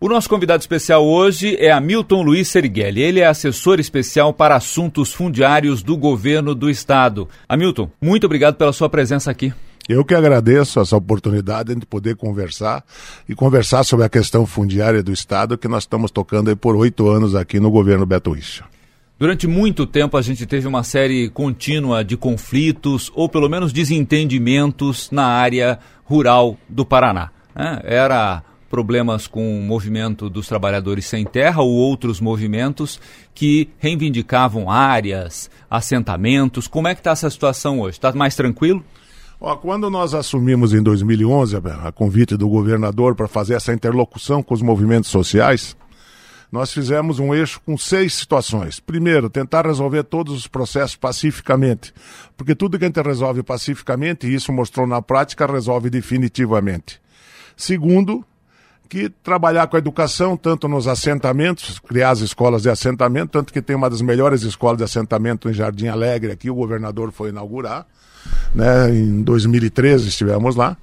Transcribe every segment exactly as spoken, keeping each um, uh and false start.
O nosso convidado especial hoje é Hamilton Luiz Serighelli. Ele é assessor especial para assuntos fundiários do governo do estado. Hamilton, muito obrigado pela sua presença aqui. Eu que agradeço essa oportunidade de poder conversar e conversar sobre a questão fundiária do estado que nós estamos tocando aí por oito anos aqui no governo Beto Richa. Durante muito tempo a gente teve uma série contínua de conflitos ou pelo menos desentendimentos na área rural do Paraná. Né? Era problemas com o movimento dos trabalhadores sem terra ou outros movimentos que reivindicavam áreas, assentamentos. Como é que está essa situação hoje? Está mais tranquilo? Ó, quando nós assumimos em dois mil e onze, a convite do governador para fazer essa interlocução com os movimentos sociais, nós fizemos um eixo com seis situações. Primeiro, tentar resolver todos os processos pacificamente, porque tudo que a gente resolve pacificamente, e isso mostrou na prática, resolve definitivamente. Segundo, que trabalhar com a educação, tanto nos assentamentos, criar as escolas de assentamento, tanto que tem uma das melhores escolas de assentamento em Jardim Alegre, aqui o governador foi inaugurar, né? Em dois mil e treze estivemos lá,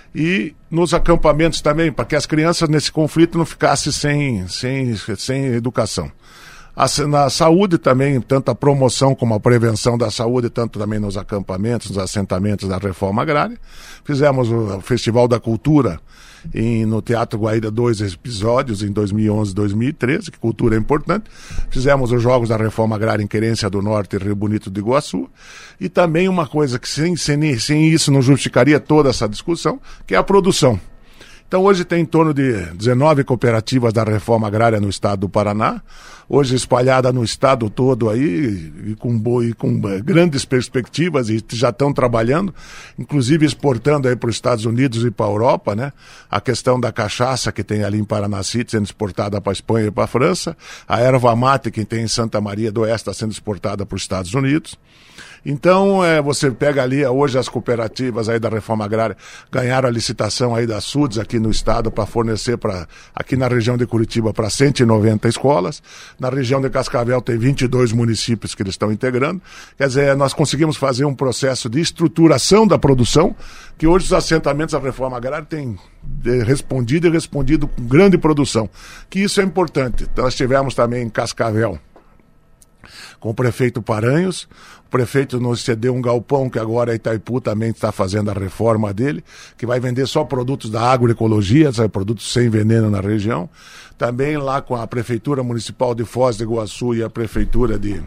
e nos acampamentos também, para que as crianças nesse conflito não ficassem sem, sem, sem educação. A, na saúde também, tanto a promoção como a prevenção da saúde, tanto também nos acampamentos, nos assentamentos da reforma agrária. Fizemos o, o Festival da Cultura em, no Teatro Guaíra, dois episódios, em dois mil e onze e dois mil e treze, que cultura é importante. Fizemos os Jogos da Reforma Agrária em Querência do Norte e Rio Bonito do Iguaçu. E também uma coisa que sem, sem, sem isso não justificaria toda essa discussão, que é a produção. Então hoje tem em torno de dezenove cooperativas da reforma agrária no estado do Paraná, hoje espalhada no estado todo aí, e com, e com grandes perspectivas, e já estão trabalhando, inclusive exportando aí para os Estados Unidos e para a Europa, né? A questão da cachaça que tem ali em Paranacite sendo exportada para a Espanha e para a França, a erva mate que tem em Santa Maria do Oeste está sendo exportada para os Estados Unidos. Então, é, você pega ali, hoje as cooperativas aí da reforma agrária ganharam a licitação aí da SUDES aqui no estado para fornecer para aqui na região de Curitiba para cento e noventa escolas. Na região de Cascavel tem vinte e dois municípios que eles estão integrando. Quer dizer, nós conseguimos fazer um processo de estruturação da produção, que hoje os assentamentos da reforma agrária têm respondido e respondido com grande produção. Que isso é importante. Então, nós tivemos também em Cascavel com o prefeito Paranhos. O prefeito nos cedeu um galpão que agora a Itaipu também está fazendo a reforma dele, que vai vender só produtos da agroecologia, sabe, produtos sem veneno na região. Também lá com a Prefeitura Municipal de Foz do Iguaçu e a Prefeitura de...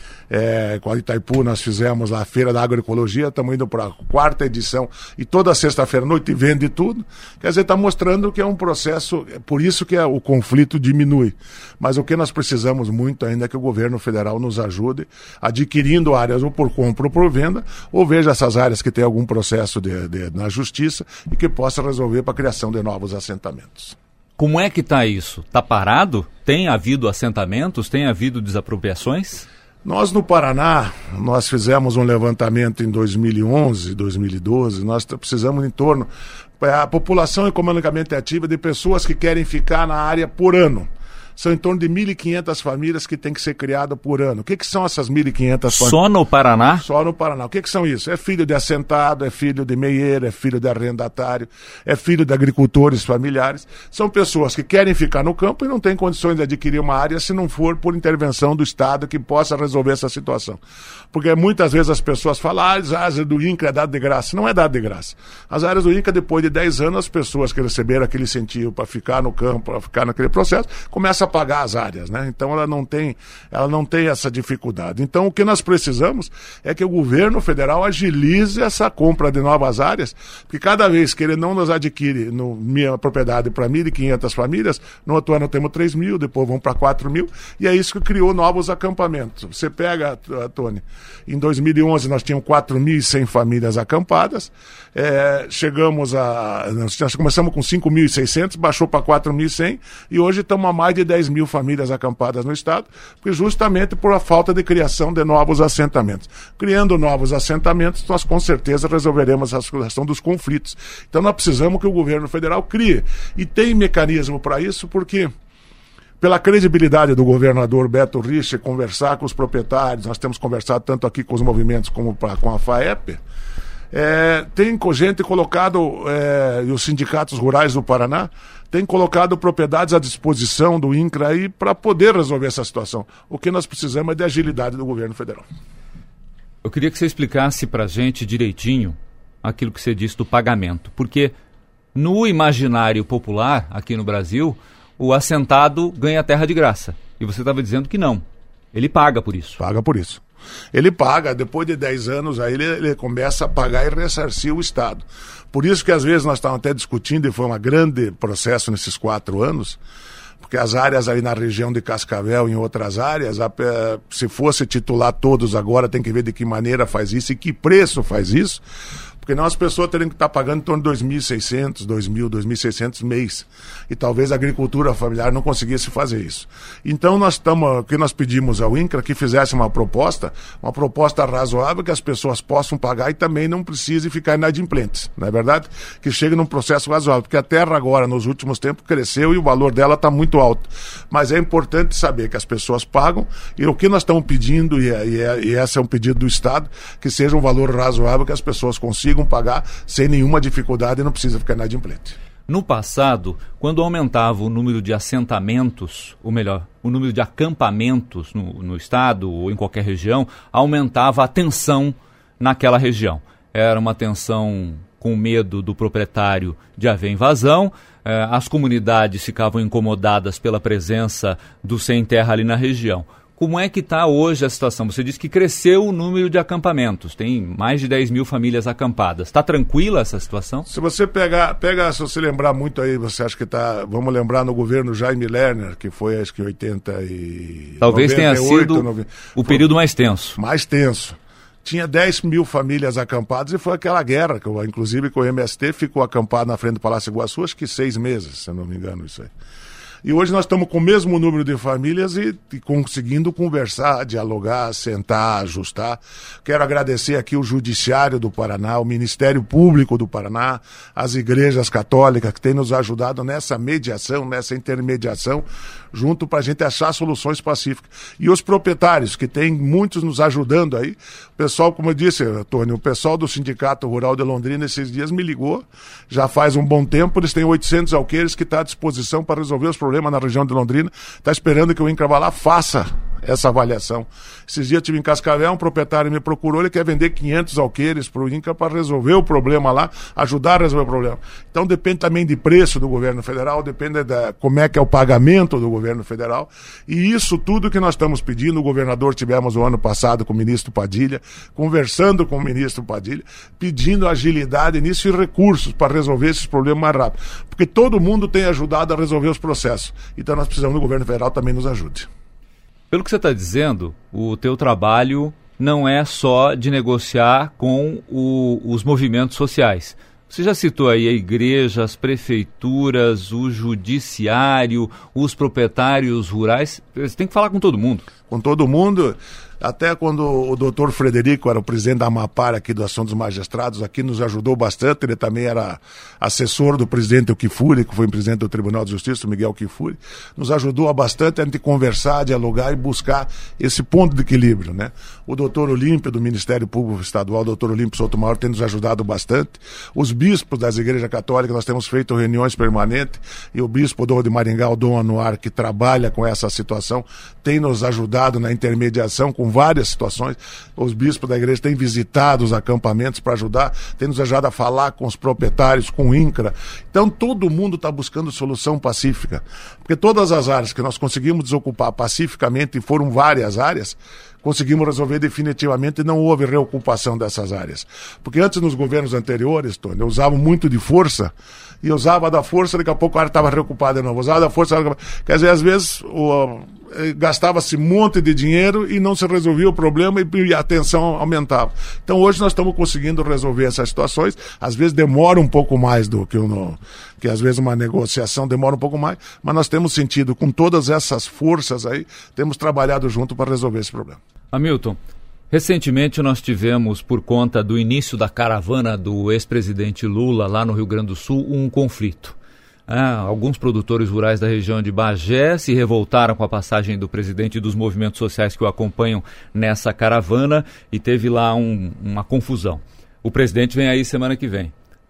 É, com a Itaipu nós fizemos lá a Feira da Agroecologia, estamos indo para a quarta edição e toda sexta-feira à noite vende tudo. Quer dizer, está mostrando que é um processo, é por isso que é, o conflito diminui. Mas o que nós precisamos muito ainda é que o governo federal nos ajude adquirindo áreas ou por compra ou por venda, ou veja essas áreas que tem algum processo de, de, na justiça e que possa resolver para a criação de novos assentamentos. Como é que está isso? Está parado? Tem havido assentamentos? Tem havido desapropriações? Nós no Paraná, nós fizemos um levantamento em dois mil e onze, dois mil e doze, nós precisamos em torno, a população economicamente ativa de pessoas que querem ficar na área por ano. São em torno de mil e quinhentas famílias que têm que ser criadas por ano. O que, que são essas mil e quinhentas famílias? Só no Paraná? Só no Paraná. O que, que são isso? É filho de assentado, é filho de meieiro, é filho de arrendatário, é filho de agricultores familiares. São pessoas que querem ficar no campo e não têm condições de adquirir uma área se não for por intervenção do Estado que possa resolver essa situação. Porque muitas vezes as pessoas falam, ah, as áreas do INCRA é dado de graça. Não é dado de graça. As áreas do INCRA, depois de dez anos, as pessoas que receberam aquele incentivo para ficar no campo, para ficar naquele processo, começam a pagar as áreas, né? Então ela não tem, ela não tem essa dificuldade. Então o que nós precisamos é que o governo federal agilize essa compra de novas áreas, porque cada vez que ele não nos adquire no, minha propriedade para mil e quinhentas famílias, no outro ano temos três mil, depois vão para quatro mil, e é isso que criou novos acampamentos. Você pega, Tony, em dois mil e onze nós tínhamos quatro mil e cem famílias acampadas, é, chegamos a, nós começamos com cinco mil e seiscentos, baixou para quatro mil e cem, e hoje estamos a mais de dez mil famílias acampadas no estado, porque justamente por a falta de criação de novos assentamentos. Criando novos assentamentos, nós com certeza resolveremos a questão dos conflitos. Então nós precisamos que o governo federal crie. E tem mecanismo para isso, porque pela credibilidade do governador Beto Richa, conversar com os proprietários, nós temos conversado tanto aqui com os movimentos como pra, com a FAEP, é, tem gente colocado, é, e os sindicatos rurais do Paraná tem colocado propriedades à disposição do INCRA aí para poder resolver essa situação. O que nós precisamos é de agilidade do governo federal. Eu queria que você explicasse para a gente direitinho aquilo que você disse do pagamento, porque no imaginário popular aqui no Brasil, o assentado ganha terra de graça. E você estava dizendo que não. Ele paga por isso. Paga por isso. Ele paga, depois de dez anos, aí ele, ele começa a pagar e ressarcir o Estado. Por isso que às vezes nós estávamos até discutindo, e foi um grande processo nesses quatro anos, porque as áreas aí na região de Cascavel e em outras áreas, a, se fosse titular todos agora, tem que ver de que maneira faz isso e que preço faz isso. Porque não as pessoas teriam que estar pagando em torno de dois mil e seiscentos, dois mil, dois mil e seiscentos mês. E talvez a agricultura familiar não conseguisse fazer isso. Então nós estamos, o que nós pedimos ao INCRA que fizesse uma proposta, uma proposta razoável que as pessoas possam pagar e também não precise ficar inadimplentes. Não é verdade? Que chegue num processo razoável. Porque a terra agora, nos últimos tempos, cresceu e o valor dela está muito alto. Mas é importante saber que as pessoas pagam e o que nós estamos pedindo, e, é, e, é, e esse é um pedido do Estado, que seja um valor razoável que as pessoas consigam pagar sem nenhuma dificuldade e não precisa ficar inadimplente. No passado, quando aumentava o número de assentamentos, ou melhor, o número de acampamentos no, no estado ou em qualquer região, aumentava a tensão naquela região. Era uma tensão com medo do proprietário de haver invasão, eh, as comunidades ficavam incomodadas pela presença do sem terra ali na região. Como é que está hoje a situação? Você disse que cresceu o número de acampamentos, tem mais de dez mil famílias acampadas. Está tranquila essa situação? Se você pegar, pega, se você lembrar muito aí, você acha que está, vamos lembrar no governo Jaime Lerner, que foi acho que oitenta e... Talvez noventa e oito, tenha sido noventa o período mais tenso. Mais tenso. Tinha dez mil famílias acampadas e foi aquela guerra, que eu, inclusive que o M S T ficou acampado na frente do Palácio Iguaçu, acho que seis meses, se eu não me engano isso aí. E hoje nós estamos com o mesmo número de famílias e, e conseguindo conversar, dialogar, sentar, ajustar. Quero agradecer aqui o Judiciário do Paraná, o Ministério Público do Paraná, as igrejas católicas que têm nos ajudado nessa mediação, nessa intermediação, junto para a gente achar soluções pacíficas. E os proprietários, que tem muitos nos ajudando aí. O pessoal, como eu disse, Tony, o pessoal do Sindicato Rural de Londrina esses dias me ligou, já faz um bom tempo, eles têm oitocentos alqueires que estão à disposição para resolver os problemas na região de Londrina, está esperando que o INCRA vá lá, faça essa avaliação. Esses dias eu estive em Cascavel, um proprietário me procurou, ele quer vender quinhentos alqueires para o INCRA para resolver o problema lá, ajudar a resolver o problema. Então depende também de preço do governo federal, depende de como é que é o pagamento do governo federal, e isso tudo que nós estamos pedindo, o governador tivemos o ano passado com o ministro Padilha, conversando com o ministro Padilha, pedindo agilidade nisso e recursos para resolver esses problemas mais rápido, porque todo mundo tem ajudado a resolver os processos, então nós precisamos do governo federal também nos ajude. Pelo que você está dizendo, o teu trabalho não é só de negociar com o, os movimentos sociais. Você já citou aí a igreja, as prefeituras, o judiciário, os proprietários rurais. Você tem que falar com todo mundo. Com todo mundo. Até quando o doutor Frederico era o presidente da AMAPAR aqui do Ação dos Magistrados, aqui nos ajudou bastante, ele também era assessor do presidente Kifuri, que foi presidente do Tribunal de Justiça, o Miguel Kifuri, nos ajudou bastante a gente conversar, dialogar e buscar esse ponto de equilíbrio, né? O doutor Olímpio, do Ministério Público Estadual, o doutor Olímpio Sotomayor, tem nos ajudado bastante. Os bispos das igrejas católicas, nós temos feito reuniões permanentes, e o bispo de Maringá, o Dom Anuar, que trabalha com essa situação, tem nos ajudado na intermediação com várias situações. Os bispos da igreja têm visitado os acampamentos para ajudar, têm nos ajudado a falar com os proprietários, com o INCRA. Então todo mundo está buscando solução pacífica, porque todas as áreas que nós conseguimos desocupar pacificamente, e foram várias áreas, conseguimos resolver definitivamente e não houve reocupação dessas áreas. Porque antes, nos governos anteriores, Tony, usavam muito de força, e usava da força, daqui a pouco a área estava reocupada de novo. Usava da força, quer dizer, às vezes o, gastava-se um monte de dinheiro e não se resolvia o problema e a tensão aumentava. Então hoje nós estamos conseguindo resolver essas situações, às vezes demora um pouco mais do que o que às vezes uma negociação demora um pouco mais, mas nós temos sentido, com todas essas forças aí, temos trabalhado junto para resolver esse problema. Hamilton, recentemente nós tivemos, por conta do início da caravana do ex-presidente Lula lá no Rio Grande do Sul, um conflito. Ah, alguns produtores rurais da região de Bagé se revoltaram com a passagem do presidente e dos movimentos sociais que o acompanham nessa caravana, e teve lá um, uma confusão. O presidente vem aí semana que vem.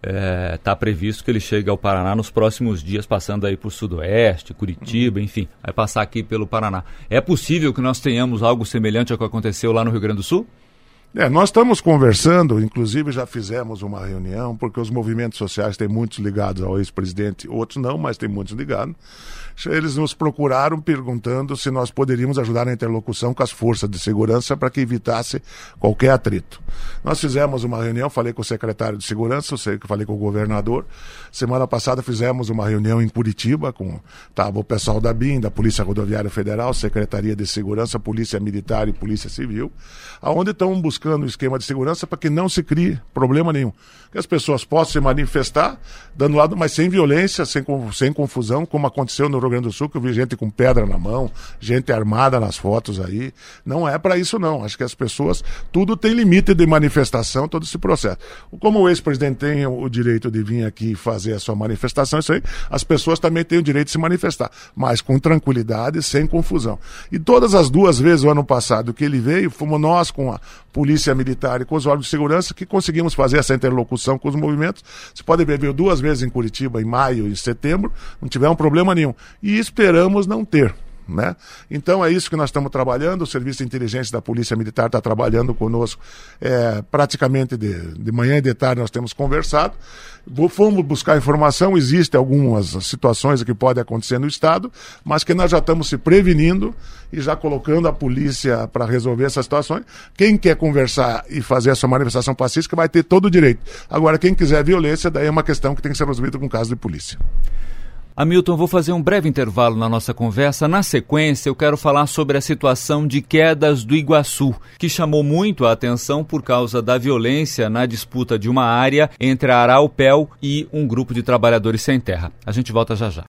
Está é, previsto que ele chegue ao Paraná nos próximos dias, passando aí por Sudoeste, Curitiba, enfim, vai passar aqui pelo Paraná. É possível que nós tenhamos algo semelhante ao que aconteceu lá no Rio Grande do Sul? É, nós estamos conversando, inclusive já fizemos uma reunião, porque os movimentos sociais têm muitos ligados ao ex-presidente, outros não, mas tem muitos ligados. Eles nos procuraram perguntando se nós poderíamos ajudar na interlocução com as forças de segurança para que evitasse qualquer atrito. Nós fizemos uma reunião, falei com o secretário de segurança, falei com o governador. Semana passada fizemos uma reunião em Curitiba com tava o pessoal da B I M, da Polícia Rodoviária Federal, Secretaria de Segurança, Polícia Militar e Polícia Civil, aonde estão buscando um esquema de segurança para que não se crie problema nenhum. Que as pessoas possam se manifestar, dando lado, mas sem violência, sem, sem confusão, como aconteceu no Rio Grande do Sul, que eu vi gente com pedra na mão, gente armada nas fotos aí. Não é para isso não. Acho que as pessoas, tudo tem limite de manifestação, todo esse processo. Como o ex-presidente tem o direito de vir aqui fazer a sua manifestação, isso aí, as pessoas também têm o direito de se manifestar, mas com tranquilidade, sem confusão. E todas as duas vezes, o ano passado, que ele veio, fomos nós com a Polícia Militar e com os órgãos de segurança que conseguimos fazer essa interlocução com os movimentos. Você pode ver, veio duas vezes em Curitiba, em maio e em setembro, não tivemos problema nenhum. E esperamos não ter. Né? Então é isso que nós estamos trabalhando. O Serviço de Inteligência da Polícia Militar está trabalhando conosco é, praticamente de, de manhã e de tarde. Nós temos conversado, fomos buscar informação. Existem algumas situações que podem acontecer no estado, mas que nós já estamos se prevenindo e já colocando a polícia para resolver essas situações. Quem quer conversar e fazer a sua manifestação pacífica vai ter todo o direito. Agora, quem quiser violência, daí é uma questão que tem que ser resolvida com caso de polícia. Hamilton, vou fazer um breve intervalo na nossa conversa. Na sequência, eu quero falar sobre a situação de Quedas do Iguaçu, que chamou muito a atenção por causa da violência na disputa de uma área entre a Araupel e um grupo de trabalhadores sem terra. A gente volta já já.